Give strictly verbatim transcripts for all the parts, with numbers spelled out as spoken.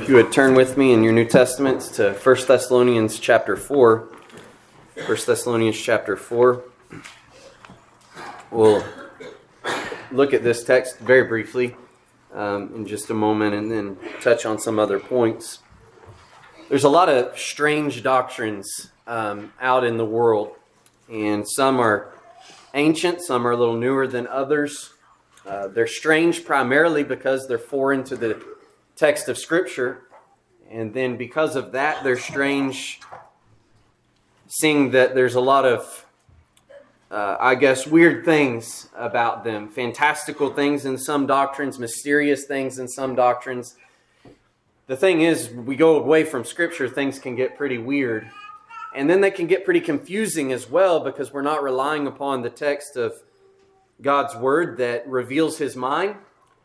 If you would turn with me in your New Testaments to First Thessalonians chapter four. First Thessalonians chapter four. We'll look at this text very briefly um, in just a moment and then touch on some other points. There's a lot of strange doctrines um, out in the world, and some are ancient, some are a little newer than others. Uh, they're strange primarily because they're foreign to the text of Scripture, and then because of that, they're strange, seeing that there's a lot of, uh, I guess, weird things about them, fantastical things in some doctrines, mysterious things in some doctrines. The thing is, we go away from Scripture, things can get pretty weird, and then they can get pretty confusing as well because we're not relying upon the text of God's Word that reveals His mind.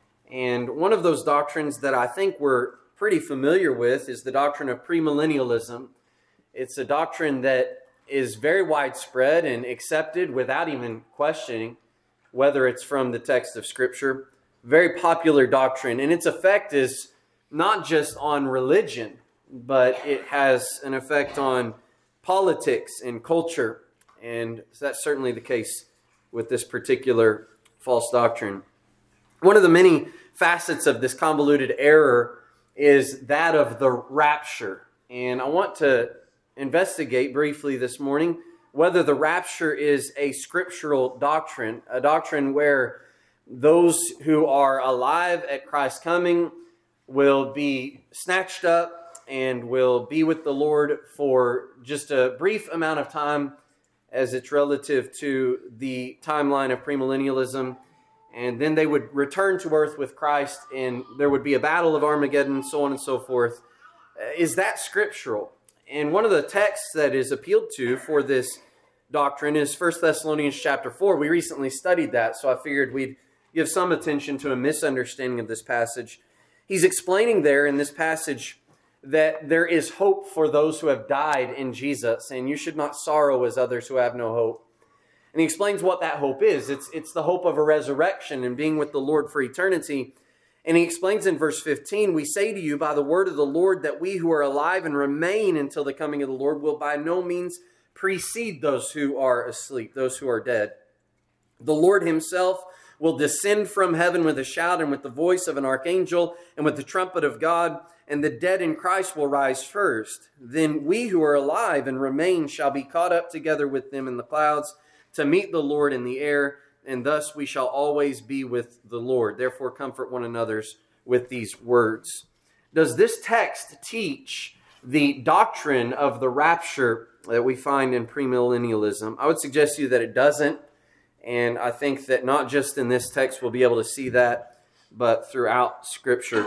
And one of those doctrines that I think we're pretty familiar with is the doctrine of premillennialism. It's a doctrine that is very widespread and accepted without even questioning whether it's from the text of Scripture. Very popular doctrine, and its effect is not just on religion, but it has an effect on politics and culture. And that's certainly the case with this particular false doctrine. One of the many facets of this convoluted error is that of the rapture. And I want to investigate briefly this morning whether the rapture is a scriptural doctrine, a doctrine where those who are alive at Christ's coming will be snatched up and will be with the Lord for just a brief amount of time as it's relative to the timeline of premillennialism. And then they would return to earth with Christ, and there would be a battle of Armageddon, so on and so forth. Is that scriptural? And one of the texts that is appealed to for this doctrine is First Thessalonians chapter four. We recently studied that, so I figured we'd give some attention to a misunderstanding of this passage. He's explaining there in this passage that there is hope for those who have died in Jesus, and you should not sorrow as others who have no hope. And he explains what that hope is. It's, it's the hope of a resurrection and being with the Lord for eternity. And he explains in verse fifteen, "We say to you by the word of the Lord that we who are alive and remain until the coming of the Lord will by no means precede those who are asleep, those who are dead. The Lord himself will descend from heaven with a shout and with the voice of an archangel and with the trumpet of God, and the dead in Christ will rise first. Then we who are alive and remain shall be caught up together with them in the clouds to meet the Lord in the air, and thus we shall always be with the Lord. Therefore comfort one another with these words." Does this text teach the doctrine of the rapture that we find in premillennialism? I would suggest to you that it doesn't. And I think that not just in this text we'll be able to see that, but throughout Scripture.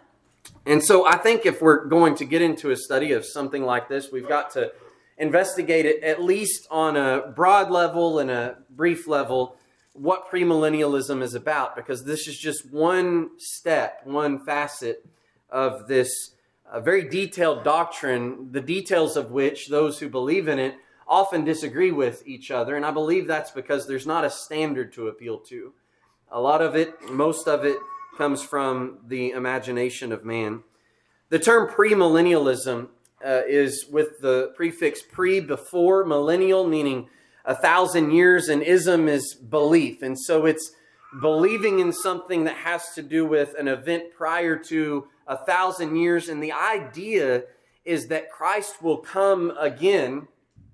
And so I think if we're going to get into a study of something like this, we've got to investigate it at least on a broad level and a brief level, what premillennialism is about, because this is just one step, one facet of this uh, very detailed doctrine, the details of which those who believe in it often disagree with each other. And I believe that's because there's not a standard to appeal to. A lot of it, most of it, comes from the imagination of man. The term premillennialism uh, is with the prefix pre, before, millennial, meaning a thousand years, and ism is belief. And so it's believing in something that has to do with an event prior to a thousand years. And the idea is that Christ will come again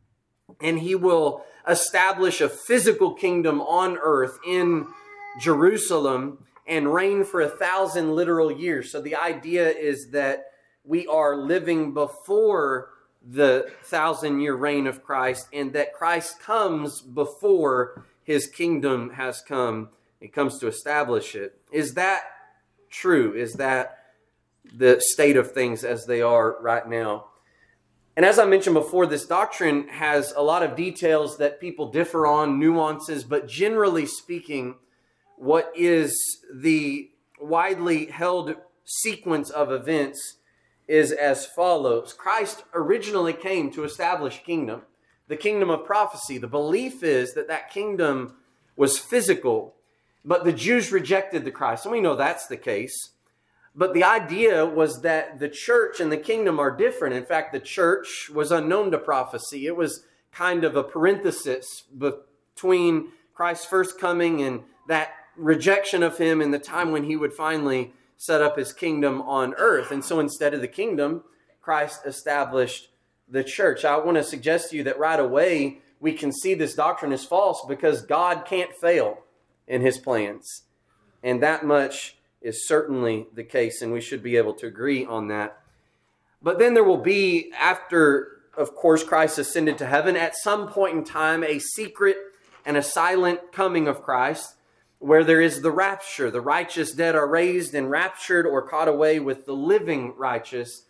and he will establish a physical kingdom on earth in Jerusalem and reign for a thousand literal years. So the idea is that we are living before the thousand-year reign of Christ, and that Christ comes before his kingdom has come. He comes to establish it. Is that true? Is that the state of things as they are right now? And as I mentioned before, this doctrine has a lot of details that people differ on, nuances, but generally speaking, what is the widely held sequence of events is as follows. Christ originally came to establish kingdom, the kingdom of prophecy. The belief is that that kingdom was physical, but the Jews rejected the Christ, and we know that's the case. But the idea was that the church and the kingdom are different. In fact, the church was unknown to prophecy. It was kind of a parenthesis between Christ's first coming and that rejection of him and the time when he would finally set up his kingdom on earth. And so instead of the kingdom, Christ established the church. I want to suggest to you that right away we can see this doctrine is false because God can't fail in his plans. And that much is certainly the case, and we should be able to agree on that. But then there will be, after, of course, Christ ascended to heaven, at some point in time, a secret and a silent coming of Christ, where there is the rapture. The righteous dead are raised and raptured or caught away with the living righteous.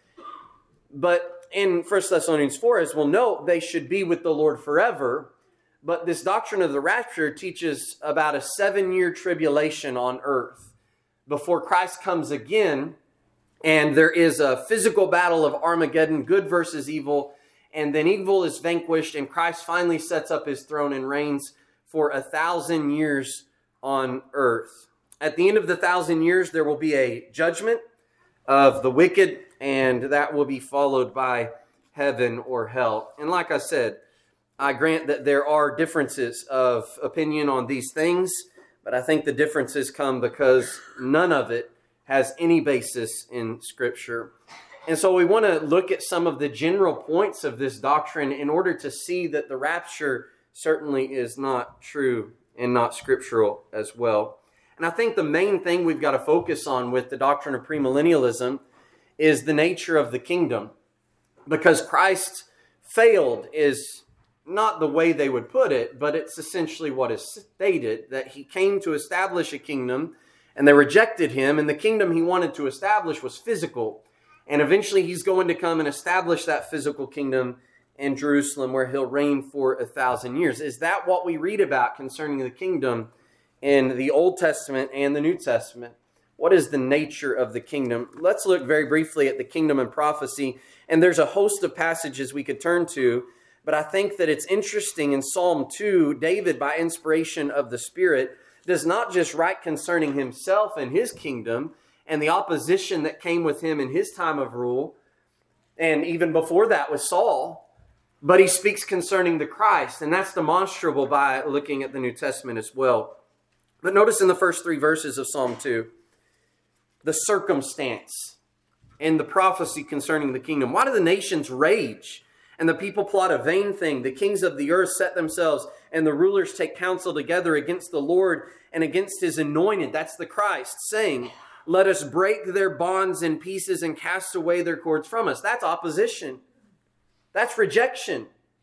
But in First Thessalonians four, as we'll note, they should be with the Lord forever. But this doctrine of the rapture teaches about a seven-year tribulation on earth before Christ comes again, and there is a physical battle of Armageddon, good versus evil, and then evil is vanquished, and Christ finally sets up his throne and reigns for a thousand years on earth. At the end of the thousand years, there will be a judgment of the wicked, and that will be followed by heaven or hell. And like I said, I grant that there are differences of opinion on these things, but I think the differences come because none of it has any basis in Scripture. And so we want to look at some of the general points of this doctrine in order to see that the rapture certainly is not true and not scriptural as well. And I think the main thing we've got to focus on with the doctrine of premillennialism is the nature of the kingdom. Because Christ failed is not the way they would put it, but it's essentially what is stated, that he came to establish a kingdom and they rejected him, and the kingdom he wanted to establish was physical. And eventually he's going to come and establish that physical kingdom in Jerusalem where he'll reign for a thousand years. Is that what we read about concerning the kingdom in the Old Testament and the New Testament? What is the nature of the kingdom? Let's look very briefly at the kingdom and prophecy. And there's a host of passages we could turn to, but I think that it's interesting in Psalm two, David, by inspiration of the Spirit, does not just write concerning himself and his kingdom and the opposition that came with him in his time of rule, and even before that with Saul, but he speaks concerning the Christ, and that's demonstrable by looking at the New Testament as well. But notice in the first three verses of Psalm two, the circumstance and the prophecy concerning the kingdom. Why do the nations rage and the people plot a vain thing? The kings of the earth set themselves, and the rulers take counsel together against the Lord and against his anointed. That's the Christ, saying, let us break their bonds in pieces and cast away their cords from us. That's opposition. That's rejection.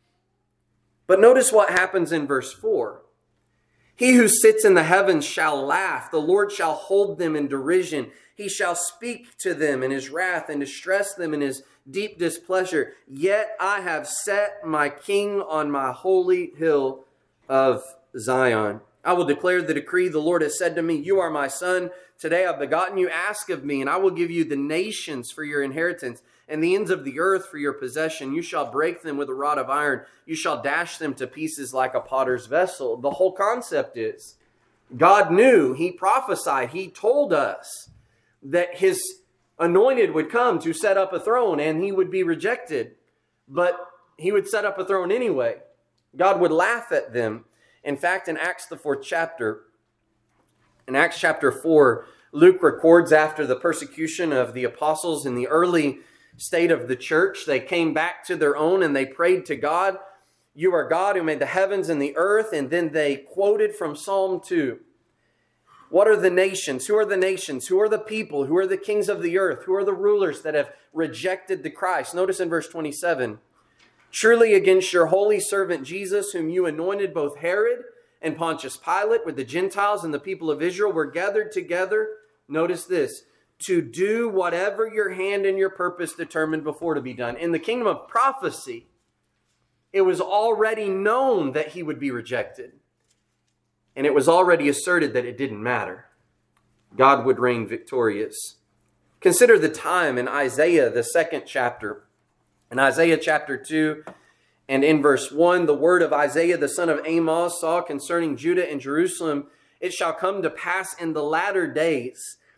But notice what happens in verse four. He who sits in the heavens shall laugh. The Lord shall hold them in derision. He shall speak to them in his wrath and distress them in his deep displeasure. Yet I have set my king on my holy hill of Zion. I will declare the decree. The Lord has said to me, you are my son. Today I've begotten you. Ask of me, and I will give you the nations for your inheritance and the ends of the earth for your possession. You shall break them with a rod of iron. You shall dash them to pieces like a potter's vessel. The whole concept is God knew, he prophesied, he told us that his anointed would come to set up a throne and he would be rejected. But he would set up a throne anyway. God would laugh at them. In fact, in Acts, the fourth chapter, in Acts chapter four, Luke records after the persecution of the apostles in the early state of the church, they came back to their own and they prayed to God. You are God who made the heavens and the earth. And then they quoted from Psalm two. What are the nations? Who are the nations? Who are the people? Who are the kings of the earth? Who are the rulers that have rejected the Christ? Notice in verse twenty-seven. Surely against your holy servant Jesus, whom you anointed, both Herod and Pontius Pilate with the Gentiles and the people of Israel were gathered together. Notice this. To do whatever your hand and your purpose determined before to be done. In the kingdom of prophecy, it was already known that he would be rejected. And it was already asserted that it didn't matter. God would reign victorious. Consider the time in Isaiah, the second chapter. In Isaiah chapter two and in verse one, the word of Isaiah, the son of Amos, saw concerning Judah and Jerusalem, it shall come to pass in the latter days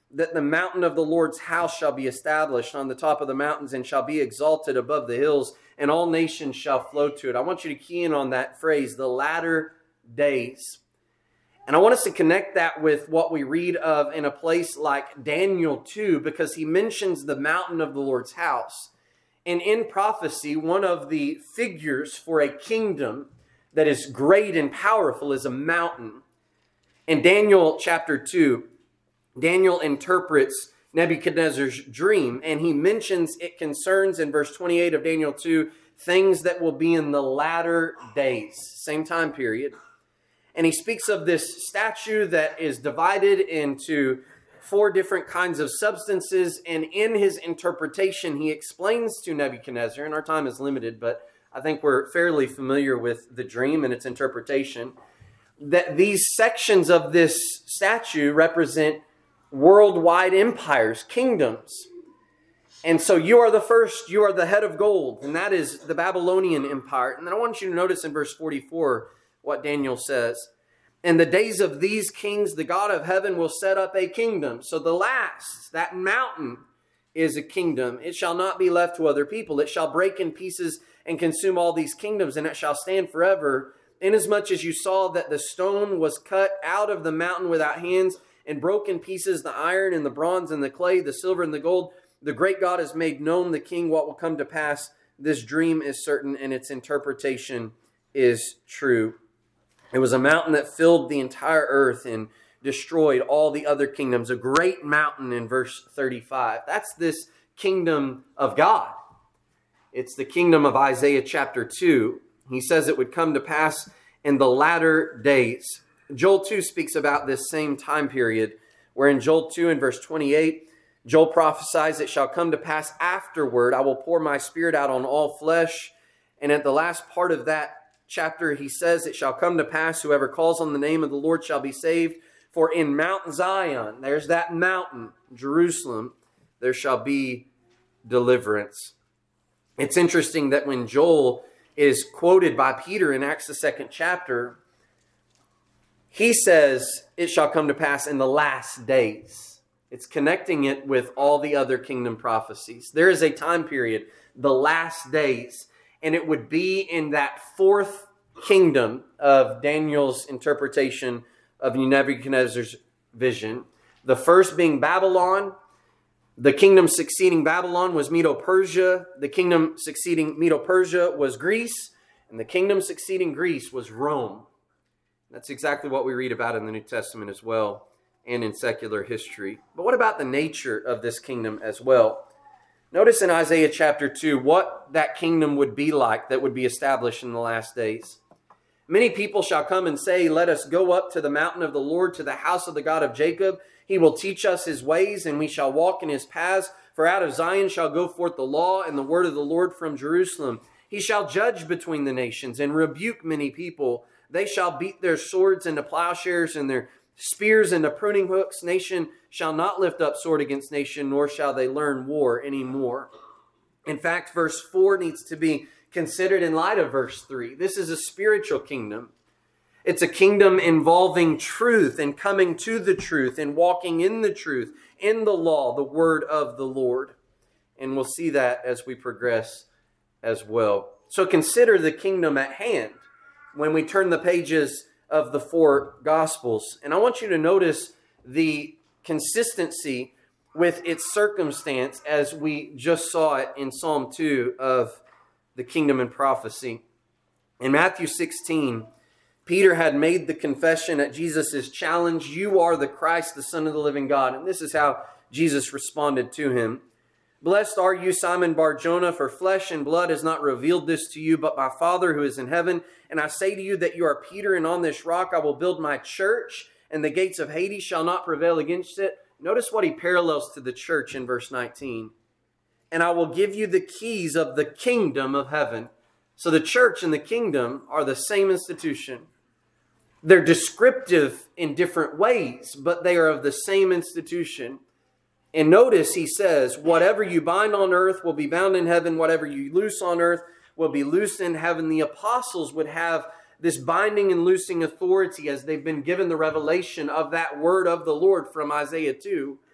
that the mountain of the Lord's house shall be established on the top of the mountains and shall be exalted above the hills, and all nations shall flow to it. I want you to key in on that phrase, the latter days. And I want us to connect that with what we read of in a place like Daniel two, because he mentions the mountain of the Lord's house. And in prophecy, one of the figures for a kingdom that is great and powerful is a mountain. In Daniel chapter two, Daniel interprets Nebuchadnezzar's dream, and he mentions it concerns in verse twenty-eight of Daniel two, things that will be in the latter days, same time period. And he speaks of this statue that is divided into four different kinds of substances. And in his interpretation, he explains to Nebuchadnezzar, and our time is limited, but I think we're fairly familiar with the dream and its interpretation, that these sections of this statue represent worldwide empires, kingdoms. And so you are the first, you are the head of gold, and that is the Babylonian Empire. And then I want you to notice in verse forty-four what Daniel says. In the days of these kings, the God of heaven will set up a kingdom. So the last, that mountain, is a kingdom. It shall not be left to other people. It shall break in pieces and consume all these kingdoms, and it shall stand forever. Inasmuch as you saw that the stone was cut out of the mountain without hands, and broke in pieces the iron and the bronze and the clay, the silver and the gold, the great God has made known the king what will come to pass. This dream is certain, and its interpretation is true. It was a mountain that filled the entire earth and destroyed all the other kingdoms. A great mountain in verse thirty-five. That's this kingdom of God. It's the kingdom of Isaiah chapter two. He says it would come to pass in the latter days. Joel two speaks about this same time period, where in Joel two and verse twenty-eight, Joel prophesies, it shall come to pass afterward, I will pour my spirit out on all flesh. And at the last part of that chapter, he says, it shall come to pass, whoever calls on the name of the Lord shall be saved. For in Mount Zion, there's that mountain, Jerusalem, there shall be deliverance. It's interesting that when Joel is quoted by Peter in Acts the second chapter, he says, it shall come to pass in the last days. It's connecting it with all the other kingdom prophecies. There is a time period, the last days, and it would be in that fourth kingdom of Daniel's interpretation of Nebuchadnezzar's vision. The first being Babylon. The kingdom succeeding Babylon was Medo-Persia. The kingdom succeeding Medo-Persia was Greece. And the kingdom succeeding Greece was Rome. That's exactly what we read about in the New Testament as well, and in secular history. But what about the nature of this kingdom as well? Notice in Isaiah chapter two what that kingdom would be like that would be established in the last days. Many people shall come and say, let us go up to the mountain of the Lord, to the house of the God of Jacob. He will teach us his ways, and we shall walk in his paths. For out of Zion shall go forth the law and the word of the Lord from Jerusalem. He shall judge between the nations and rebuke many people. They shall beat their swords into plowshares and their spears into pruning hooks. Nation shall not lift up sword against nation, nor shall they learn war anymore. In fact, verse four needs to be considered in light of verse three. This is a spiritual kingdom. It's a kingdom involving truth and coming to the truth and walking in the truth, in the law, the word of the Lord. And we'll see that as we progress as well. So consider the kingdom at hand when we turn the pages of the four Gospels. And I want you to notice the consistency with its circumstance as we just saw it in Psalm two of the kingdom and prophecy. In Matthew sixteen, Peter had made the confession at Jesus' challenge, you are the Christ, the Son of the living God. And this is how Jesus responded to him. Blessed are you, Simon Bar-Jonah, for flesh and blood has not revealed this to you, but my Father who is in heaven. And I say to you that you are Peter, and on this rock I will build my church, and the gates of Hades shall not prevail against it. Notice what he parallels to the church in verse nineteen. And I will give you the keys of the kingdom of heaven. So the church and the kingdom are the same institution. They're descriptive in different ways, but they are of the same institution. And notice he says, whatever you bind on earth will be bound in heaven. Whatever you loose on earth will be loosed in heaven. The apostles would have this binding and loosing authority as they've been given the revelation of that word of the Lord from Isaiah two.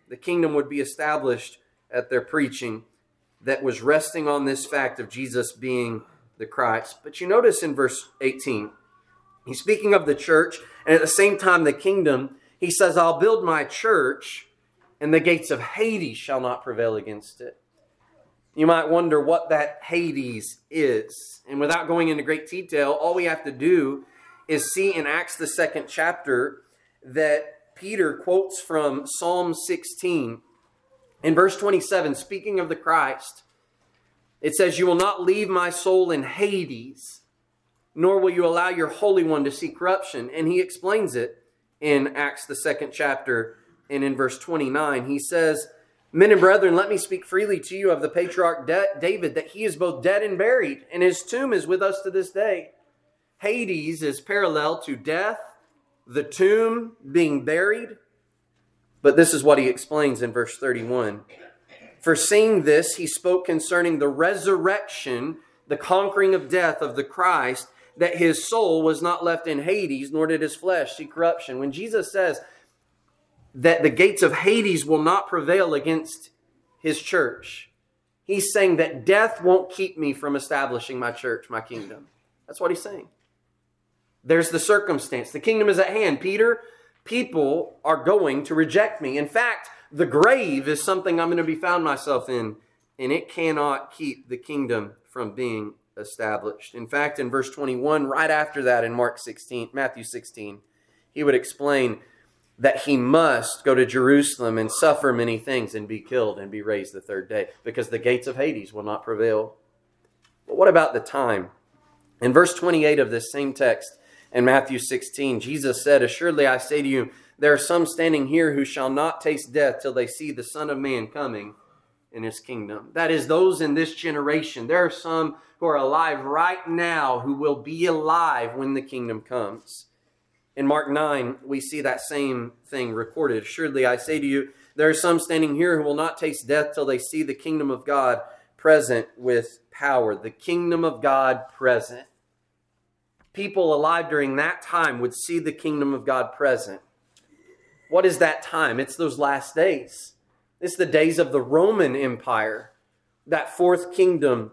The kingdom would be established at their preaching that was resting on this fact of Jesus being the Christ. But you notice in verse eighteen, he's speaking of the church, and at the same time the kingdom, he says, I'll build my church, and the gates of Hades shall not prevail against it. You might wonder what that Hades is. And without going into great detail, all we have to do is see in Acts the second chapter that Peter quotes from Psalm sixteen. In verse twenty-seven, speaking of the Christ, it says, you will not leave my soul in Hades, nor will you allow your Holy One to see corruption. And he explains it in Acts the second chapter and in verse twenty-nine. He says, men and brethren, let me speak freely to you of the patriarch David, that he is both dead and buried, and his tomb is with us to this day. Hades is parallel to death, the tomb being buried. But this is what he explains in verse thirty-one. For seeing this, he spoke concerning the resurrection, the conquering of death of the Christ, that his soul was not left in Hades, nor did his flesh see corruption. When Jesus says that the gates of Hades will not prevail against his church, he's saying that death won't keep me from establishing my church, my kingdom. That's what he's saying. There's the circumstance. The kingdom is at hand. Peter, people are going to reject me. In fact, the grave is something I'm going to be found myself in, and it cannot keep the kingdom from being established. In fact, in verse twenty-one, right after that in Mark sixteen, Matthew sixteen, he would explain that he must go to Jerusalem and suffer many things and be killed and be raised the third day, because the gates of Hades will not prevail. But what about the time? In verse twenty-eight of this same text, in Matthew sixteen, Jesus said, assuredly I say to you, there are some standing here who shall not taste death till they see the Son of Man coming in his kingdom. That is, those in this generation. There are some who are alive right now who will be alive when the kingdom comes. In Mark nine, we see that same thing recorded. Assuredly I say to you, there are some standing here who will not taste death till they see the kingdom of God present with power. The kingdom of God present. People alive during that time would see the kingdom of God present. What is that time? It's those last days. It's the days of the Roman Empire, that fourth kingdom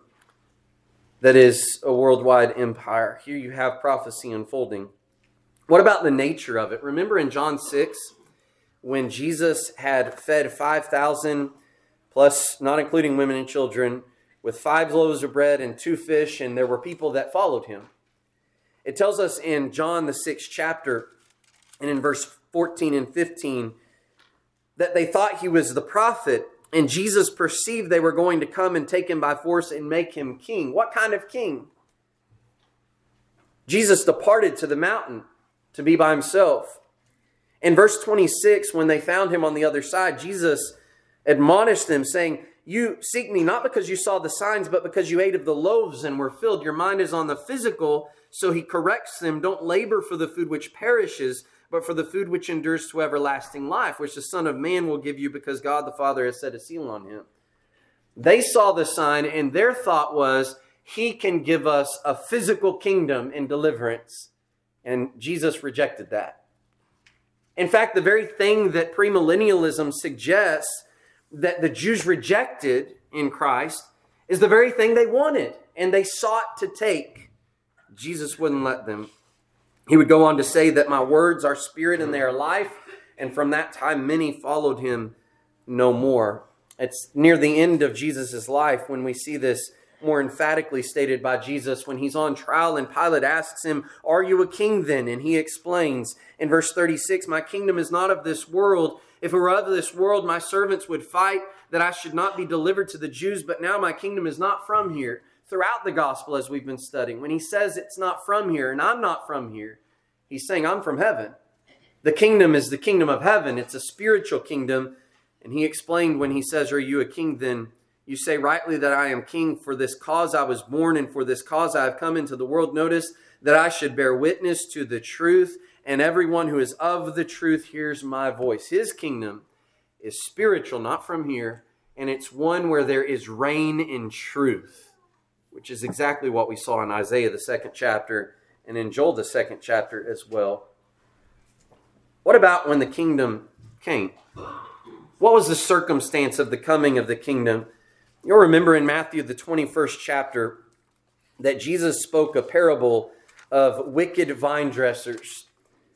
that is a worldwide empire. Here you have prophecy unfolding. What about the nature of it? Remember in John six, when Jesus had fed five thousand, plus not including women and children, with five loaves of bread and two fish, and there were people that followed him. It tells us in John the sixth chapter, and in verse fourteen and fifteen, that they thought he was the prophet, and Jesus perceived they were going to come and take him by force and make him king. What kind of king? Jesus departed to the mountain to be by himself. In verse twenty-six, when they found him on the other side, Jesus admonished them, saying, you seek me not because you saw the signs, but because you ate of the loaves and were filled. Your mind is on the physical. So he corrects them. Don't labor for the food which perishes, but for the food which endures to everlasting life, which the Son of Man will give you, because God the Father has set a seal on him. They saw the sign, and their thought was, he can give us a physical kingdom and deliverance. And Jesus rejected that. In fact, the very thing that premillennialism suggests that the Jews rejected in Christ is the very thing they wanted and they sought to take. Jesus wouldn't let them. He would go on to say that my words are spirit and they are life. And from that time, many followed him no more. It's near the end of Jesus' life when we see this more emphatically stated by Jesus when he's on trial and Pilate asks him, are you a king then? And he explains in verse thirty-six, my kingdom is not of this world. If it were of this world, my servants would fight that I should not be delivered to the Jews. But now my kingdom is not from here. Throughout the gospel, as we've been studying, when he says it's not from here and I'm not from here, he's saying I'm from heaven. The kingdom is the kingdom of heaven. It's a spiritual kingdom. And he explained when he says, are you a king then? You say rightly that I am king. For this cause I was born, and for this cause I have come into the world. Notice that I should bear witness to the truth, and everyone who is of the truth hears my voice. His kingdom is spiritual, not from here, and it's one where there is reign in truth, which is exactly what we saw in Isaiah, the second chapter, and in Joel, the second chapter as well. What about when the kingdom came? What was the circumstance of the coming of the kingdom? You'll remember in Matthew, the twenty-first chapter, that Jesus spoke a parable of wicked vine dressers,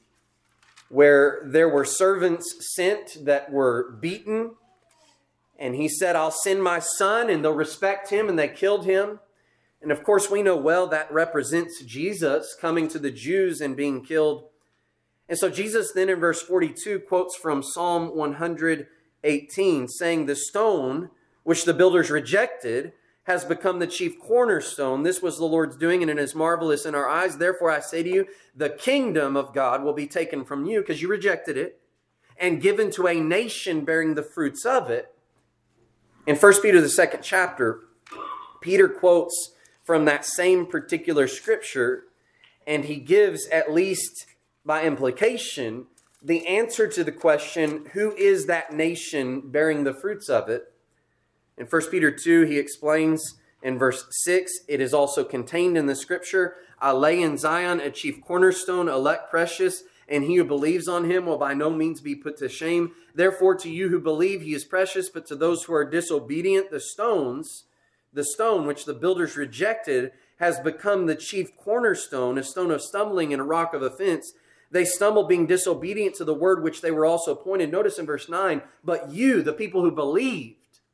where there were servants sent that were beaten. And he said, I'll send my son, and they'll respect him, and they killed him. And of course, we know well that represents Jesus coming to the Jews and being killed. And so Jesus then in verse forty-two quotes from Psalm one hundred eighteen, saying, the stone which the builders rejected has become the chief cornerstone. This was the Lord's doing, and it is marvelous in our eyes. Therefore, I say to you, the kingdom of God will be taken from you because you rejected it and given to a nation bearing the fruits of it. In First Peter, the second chapter, Peter quotes from that same particular scripture, and he gives, at least by implication, the answer to the question, who is that nation bearing the fruits of it? In First Peter two, he explains in verse six, it is also contained in the scripture, I lay in Zion a chief cornerstone, elect precious, and he who believes on him will by no means be put to shame. Therefore, to you who believe, he is precious, but to those who are disobedient, the stones, the stone which the builders rejected has become the chief cornerstone, a stone of stumbling and a rock of offense. They stumble being disobedient to the word which they were also appointed. Notice in verse nine, but you, the people who believed,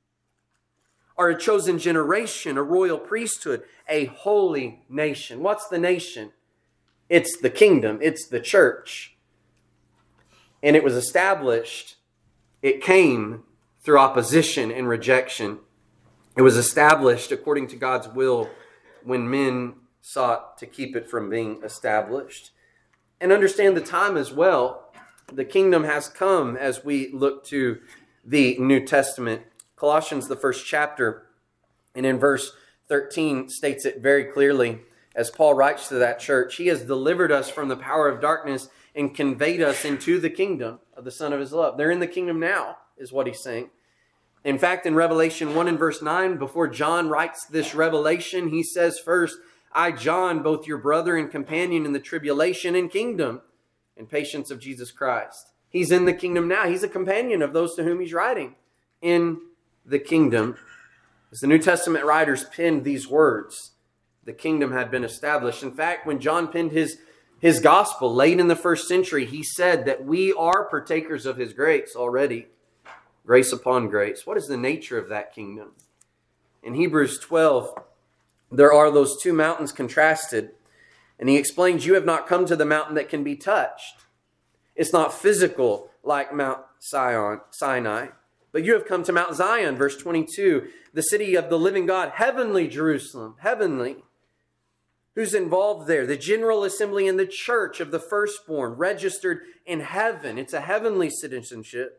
are a chosen generation, a royal priesthood, a holy nation. What's the nation? It's the kingdom. It's the church. And it was established. It came through opposition and rejection. It was established according to God's will when men sought to keep it from being established. And understand the time as well. The kingdom has come as we look to the New Testament. Colossians, the first chapter, and in verse thirteen states it very clearly as Paul writes to that church. He has delivered us from the power of darkness and conveyed us into the kingdom of the Son of his love. They're in the kingdom now, is what he's saying. In fact, in Revelation one and verse nine, before John writes this revelation, he says first, I, John, both your brother and companion in the tribulation and kingdom and patience of Jesus Christ. He's in the kingdom now. He's a companion of those to whom he's writing in the kingdom. As the New Testament writers penned these words, the kingdom had been established. In fact, when John penned his, his gospel late in the first century, he said that we are partakers of his grace already. Grace upon grace. What is the nature of that kingdom? In Hebrews twelve, there are those two mountains contrasted. And he explains, you have not come to the mountain that can be touched. It's not physical like Mount Sion, Sinai. But you have come to Mount Zion, verse twenty-two, the city of the living God, heavenly Jerusalem, heavenly. Who's involved there? The general assembly in the church of the firstborn, registered in heaven. It's a heavenly citizenship.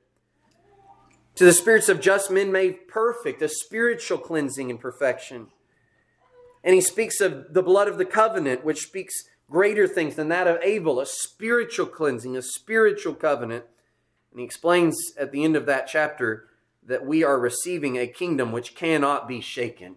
To the spirits of just men made perfect, a spiritual cleansing and perfection. And he speaks of the blood of the covenant, which speaks greater things than that of Abel, a spiritual cleansing, a spiritual covenant. And he explains at the end of that chapter that we are receiving a kingdom which cannot be shaken.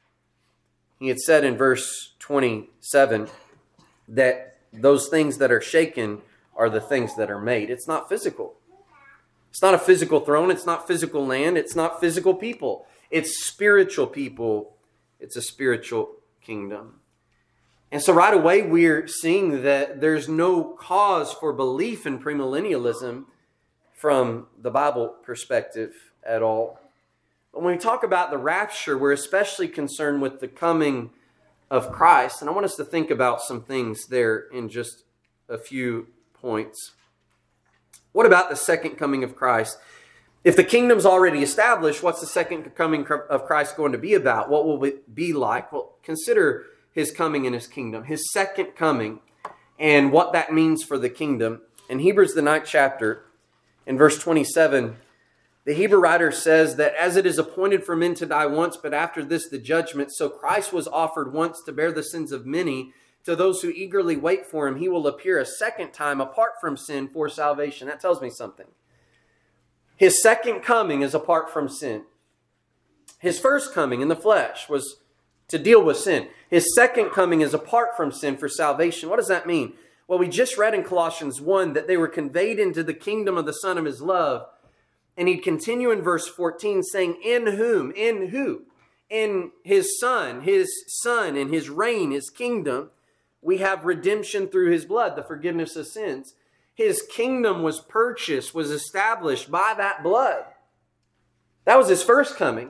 He had said in verse twenty-seven that those things that are shaken are the things that are made. It's not physical. It's not a physical throne. It's not physical land. It's not physical people. It's spiritual people. It's a spiritual kingdom. And so right away we're seeing that there's no cause for belief in premillennialism from the Bible perspective at all. But when we talk about the rapture, we're especially concerned with the coming of Christ. And I want us to think about some things there in just a few points. What about the second coming of Christ? If the kingdom's already established, what's the second coming of Christ going to be about? What will it be like? Well, consider his coming and his kingdom, his second coming, and what that means for the kingdom. In Hebrews, the ninth chapter, in verse twenty-seven, the Hebrew writer says that as it is appointed for men to die once, but after this the judgment, so Christ was offered once to bear the sins of many. To those who eagerly wait for him, he will appear a second time apart from sin for salvation. That tells me something. His second coming is apart from sin. His first coming in the flesh was to deal with sin. His second coming is apart from sin for salvation. What does that mean? Well, we just read in Colossians one that they were conveyed into the kingdom of the Son of his love. And he'd continue in verse fourteen saying, in whom? In who? In his Son, his Son and his reign, his kingdom, we have redemption through his blood, the forgiveness of sins. His kingdom was purchased, was established by that blood. That was his first coming.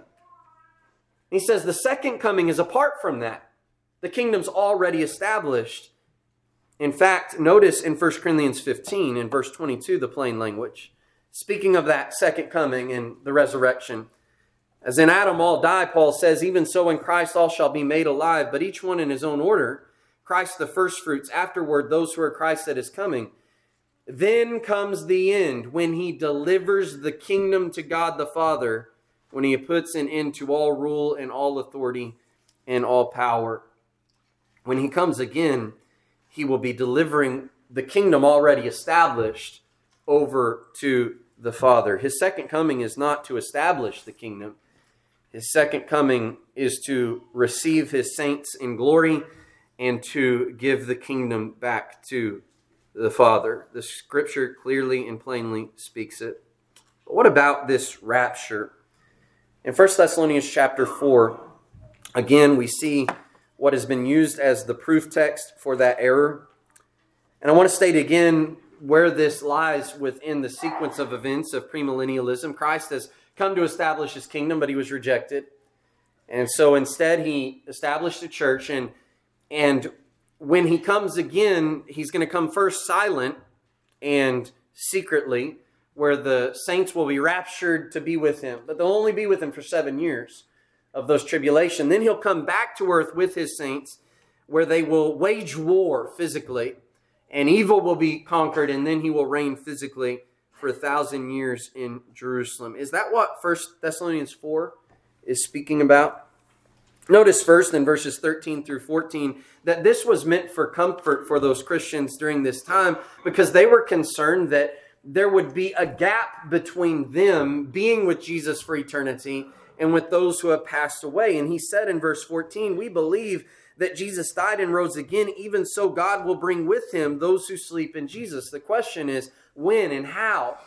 He says the second coming is apart from that. The kingdom's already established. In fact, notice in First Corinthians fifteen, in verse twenty-two, the plain language, speaking of that second coming and the resurrection. As in Adam all die, Paul says, even so in Christ all shall be made alive, but each one in his own order. Christ the firstfruits, afterward those who are Christ at his coming. Then comes the end, when he delivers the kingdom to God the Father, when he puts an end to all rule and all authority and all power. When he comes again, he will be delivering the kingdom already established over to the Father. His second coming is not to establish the kingdom. His second coming is to receive his saints in glory and to give the kingdom back to the Father. The Scripture clearly and plainly speaks it. But what about this rapture? In First Thessalonians chapter four, again, we see what has been used as the proof text for that error. And I want to state again where this lies within the sequence of events of premillennialism. Christ has come to establish his kingdom, but he was rejected. And so instead he established a church, and, and when he comes again, he's going to come first silent and secretly, where the saints will be raptured to be with him. But they'll only be with him for seven years of those tribulation. Then he'll come back to earth with his saints, where they will wage war physically, and evil will be conquered, and then he will reign physically for a thousand years in Jerusalem. Is that what First Thessalonians four is speaking about? Notice first in verses thirteen through fourteen that this was meant for comfort for those Christians during this time, because they were concerned that there would be a gap between them being with Jesus for eternity and with those who have passed away. And he said in verse fourteen, we believe that Jesus died and rose again, even so God will bring with him those who sleep in Jesus. The question is, when and how?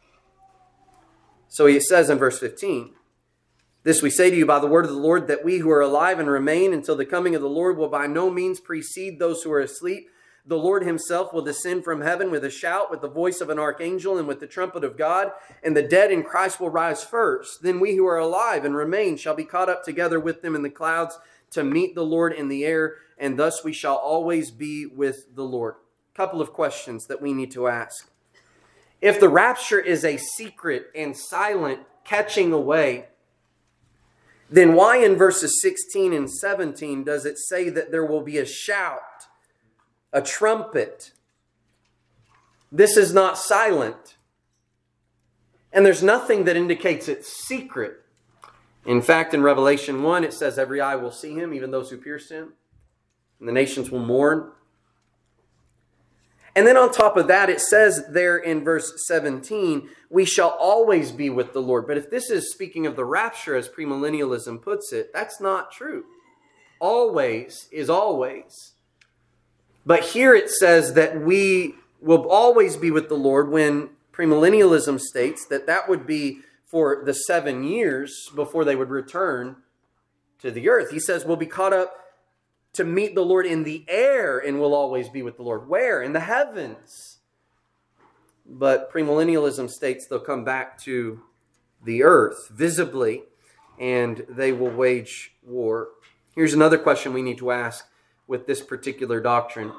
So he says in verse fifteen, this we say to you by the word of the Lord, that we who are alive and remain until the coming of the Lord will by no means precede those who are asleep. The Lord himself will descend from heaven with a shout, with the voice of an archangel, and with the trumpet of God, and the dead in Christ will rise first. Then we who are alive and remain shall be caught up together with them in the clouds to meet the Lord in the air, and thus we shall always be with the Lord. A couple of questions that we need to ask. If the rapture is a secret and silent catching away, then why in verses sixteen and seventeen does it say that there will be a shout, a trumpet? This is not silent. And there's nothing that indicates it's secret. In fact, in Revelation one, it says every eye will see him, even those who pierced him. And the nations will mourn. And then on top of that, it says there in verse seventeen, we shall always be with the Lord. But if this is speaking of the rapture, as premillennialism puts it, that's not true. Always is always. But here it says that we will always be with the Lord, when premillennialism states that that would be for the seven years before they would return to the earth. He says we'll be caught up to meet the Lord in the air, and we'll always be with the Lord. Where? In the heavens. But premillennialism states they'll come back to the earth visibly, and they will wage war. Here's another question we need to ask with this particular doctrine.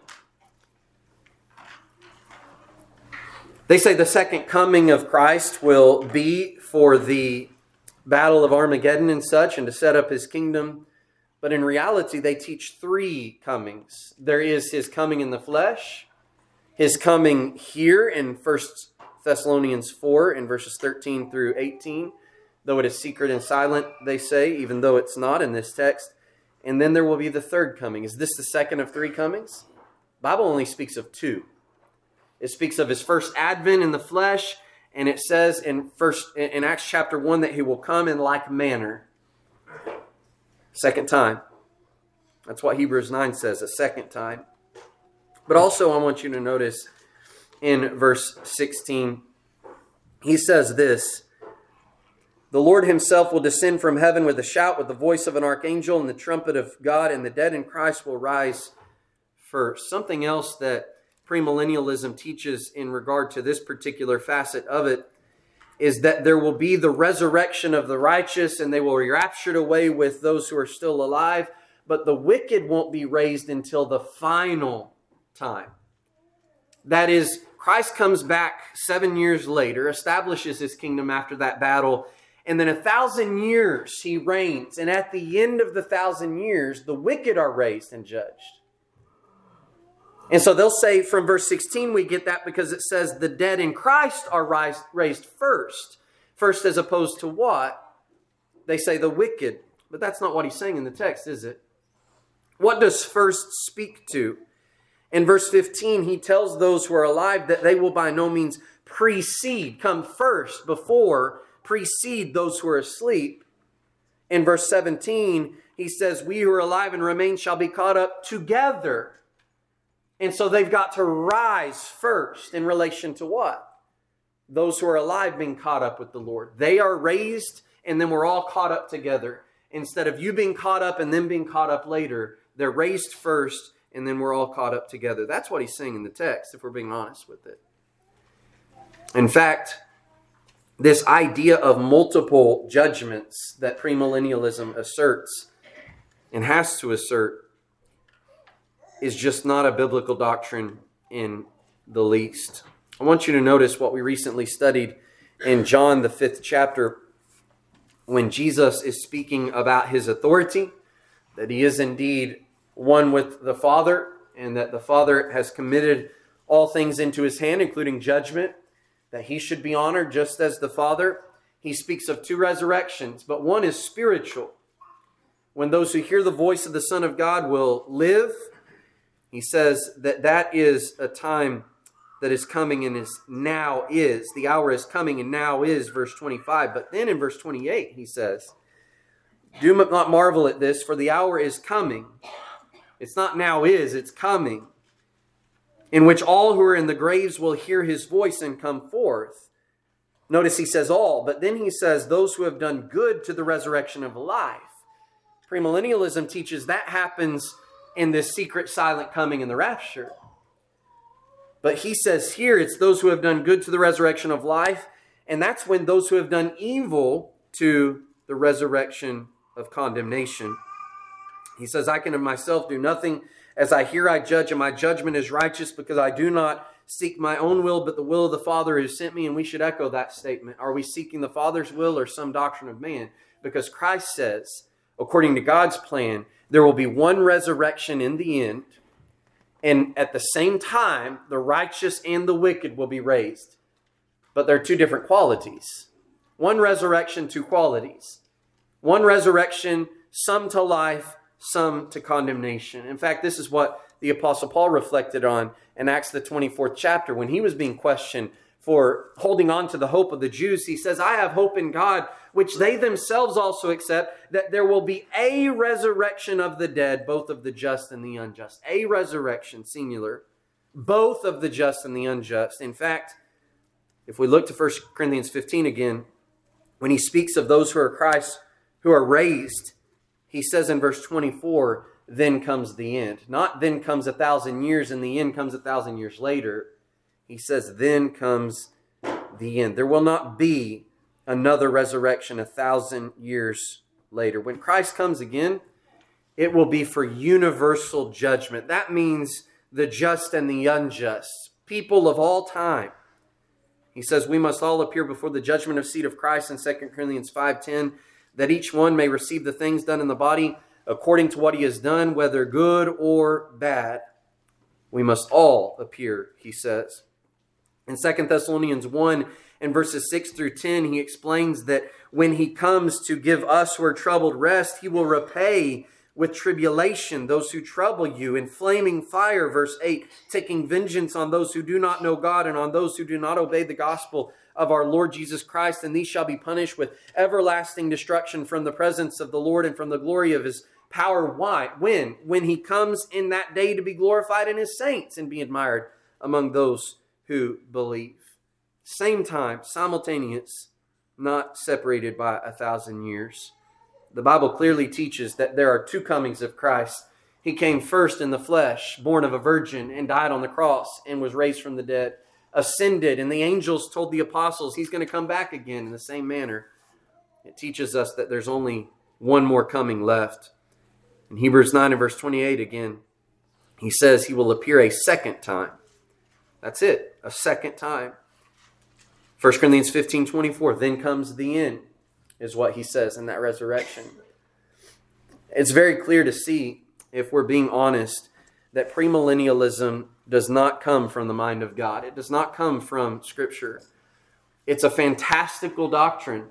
They say the second coming of Christ will be for the battle of Armageddon and such, and to set up his kingdom. But in reality, they teach three comings. There is his coming in the flesh, his coming here in First Thessalonians four in verses thirteen through eighteen, though it is secret and silent, they say, even though it's not in this text. And then there will be the third coming. Is this the second of three comings? The Bible only speaks of two. It speaks of his first advent in the flesh, and it says in first in Acts chapter one that he will come in like manner. Second time. That's what Hebrews nine says, a second time. But also I want you to notice in verse sixteen, he says this, "The Lord himself will descend from heaven with a shout, with the voice of an archangel and the trumpet of God, and the dead in Christ will rise first." Something else that premillennialism teaches in regard to this particular facet of it is that there will be the resurrection of the righteous, and they will be raptured away with those who are still alive, but the wicked won't be raised until the final time. That is, Christ comes back seven years later, establishes his kingdom after that battle, and then a thousand years he reigns. And at the end of the thousand years, the wicked are raised and judged. And so they'll say from verse sixteen, we get that because it says the dead in Christ are rise, raised first. First as opposed to what? They say the wicked. But that's not what he's saying in the text, is it? What does first speak to? In verse fifteen, he tells those who are alive that they will by no means precede, come first, before, precede those who are asleep. In verse seventeen, he says, "We who are alive and remain shall be caught up together." And so they've got to rise first in relation to what? Those who are alive being caught up with the Lord. They are raised and then we're all caught up together. Instead of you being caught up and them being caught up later, they're raised first and then we're all caught up together. That's what he's saying in the text, if we're being honest with it. In fact, this idea of multiple judgments that premillennialism asserts and has to assert is just not a biblical doctrine in the least. I want you to notice what we recently studied in John, the fifth chapter, when Jesus is speaking about his authority, that he is indeed one with the Father, and that the Father has committed all things into his hand, including judgment, that he should be honored just as the Father. He speaks of two resurrections, but one is spiritual. When those who hear the voice of the Son of God will live, he says that that is a time that is coming and is now is. The hour is coming and now is, verse twenty-five. But then in verse twenty-eight, he says, "Do not marvel at this, for the hour is coming." It's not now is, it's coming. "In which all who are in the graves will hear his voice and come forth." Notice he says all, but then he says those who have done good to the resurrection of life. Premillennialism teaches that happens in this secret silent coming in the rapture. But he says here it's those who have done good to the resurrection of life, and that's when those who have done evil to the resurrection of condemnation. He says, "I can of myself do nothing. As I hear, I judge, and my judgment is righteous, because I do not seek my own will, but the will of the Father who sent me." And we should echo that statement. Are we seeking the Father's will or some doctrine of man? Because Christ says, according to God's plan, there will be one resurrection in the end, and at the same time, the righteous and the wicked will be raised. But there are two different qualities. One resurrection, two qualities. One resurrection, some to life, some to condemnation. In fact, this is what the Apostle Paul reflected on in Acts the twenty-fourth chapter when he was being questioned for holding on to the hope of the Jews. He says, "I have hope in God, which they themselves also accept, that there will be a resurrection of the dead, both of the just and the unjust." A resurrection, singular, both of the just and the unjust. In fact, if we look to First Corinthians fifteen again, when he speaks of those who are Christ, who are raised, he says in verse twenty-four, "Then comes the end." Not then comes a thousand years and the end comes a thousand years later. He says, then comes the end. There will not be another resurrection a thousand years later. When Christ comes again, it will be for universal judgment. That means the just and the unjust, people of all time. He says we must all appear before the judgment of seat of Christ in Second Corinthians five ten, that each one may receive the things done in the body according to what he has done, whether good or bad. We must all appear, he says. In Second Thessalonians one and verses six through ten, he explains that when he comes to give us who are troubled rest, he will repay with tribulation those who trouble you, in flaming fire, verse eight, taking vengeance on those who do not know God and on those who do not obey the gospel of our Lord Jesus Christ. And these shall be punished with everlasting destruction from the presence of the Lord and from the glory of his power. Why? When? When he comes in that day to be glorified in his saints and be admired among those who believe. Same time, simultaneous, not separated by a thousand years. The Bible clearly teaches that there are two comings of Christ. He came first in the flesh, born of a virgin, and died on the cross, and was raised from the dead, ascended, and the angels told the apostles he's going to come back again in the same manner. It teaches us that there's only one more coming left. In Hebrews nine and verse twenty-eight again, he says he will appear a second time. That's it, a second time. First Corinthians fifteen twenty-four, then comes the end, is what he says in that resurrection. It's very clear to see, if we're being honest, that premillennialism does not come from the mind of God. It does not come from Scripture. It's a fantastical doctrine.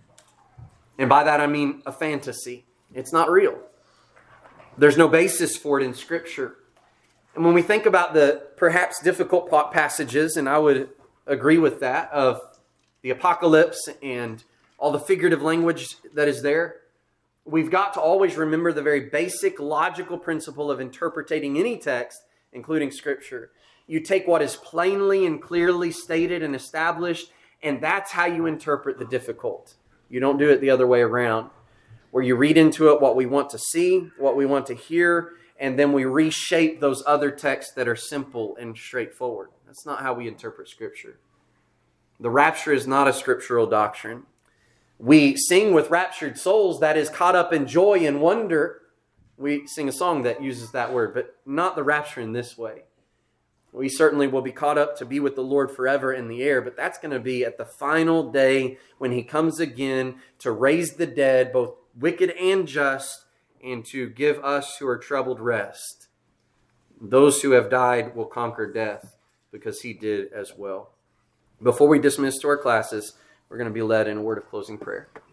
And by that I mean a fantasy. It's not real. There's no basis for it in Scripture. And when we think about the perhaps difficult passages, and I would agree with that, of the apocalypse and all the figurative language that is there, we've got to always remember the very basic logical principle of interpreting any text, including Scripture. You take what is plainly and clearly stated and established, and that's how you interpret the difficult. You don't do it the other way around, where you read into it what we want to see, what we want to hear, and then we reshape those other texts that are simple and straightforward. That's not how we interpret Scripture. The rapture is not a scriptural doctrine. We sing with raptured souls, that is caught up in joy and wonder. We sing a song that uses that word, but not the rapture in this way. We certainly will be caught up to be with the Lord forever in the air, but that's going to be at the final day when He comes again to raise the dead, both wicked and just, and to give us who are troubled rest. Those who have died will conquer death because He did as well. Before we dismiss to our classes, we're going to be led in a word of closing prayer.